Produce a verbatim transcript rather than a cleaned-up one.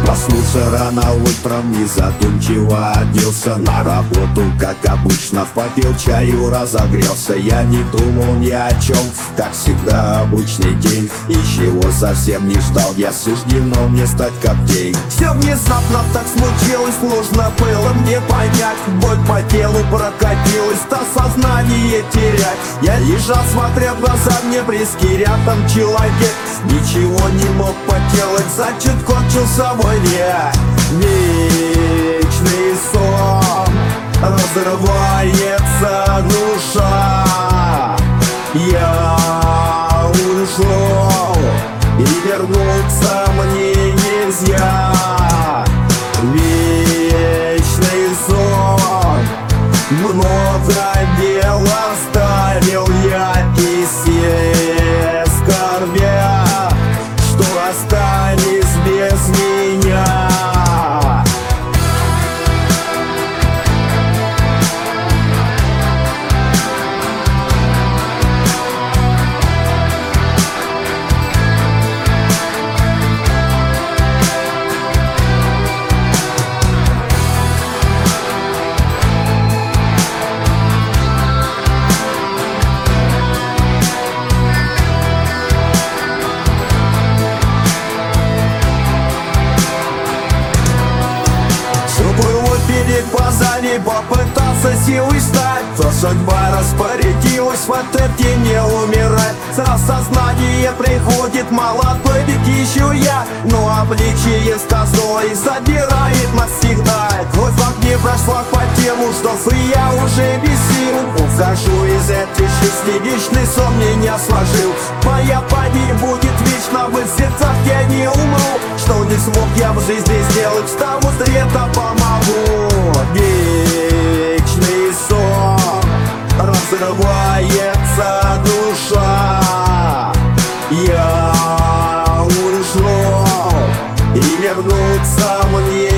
Проснулся рано утром и задумчиво оделся на работу, как обычно, попил чаю, разогрелся. Я не думал ни о чем, как всегда обычный день. И чего совсем не ждал, я суждено мне стать как день. Все внезапно так случилось, сложно было мне понять. Боль по телу прокатилась, то сознание терять. Я лежал, смотря в глаза, мне близкий рядом человек. Ничего не мог поделать, значит кончился мой век. Вечный сон, разрывается душа. Я ушел, и вернуться мне нельзя. Вечный сон, много дел оставил я, и все скорбя, что остались без меня. Перед глазами попытался силой встать, но судьба распорядилась в этот день не умирать. За сознание приходит молодой, ведь еще я, но обличие сказано и забирает навсегда. Кровь в огне прошла по тему, что я уже без сил. Ухожу из этой жизни, вечный сон меня сложил. Моя память будет вечно, в сердцах я не умру. Что не смог я в жизни сделать, встану с лета помогу. Вечный сон, разрывается душа. Я ушел, и вернуться мне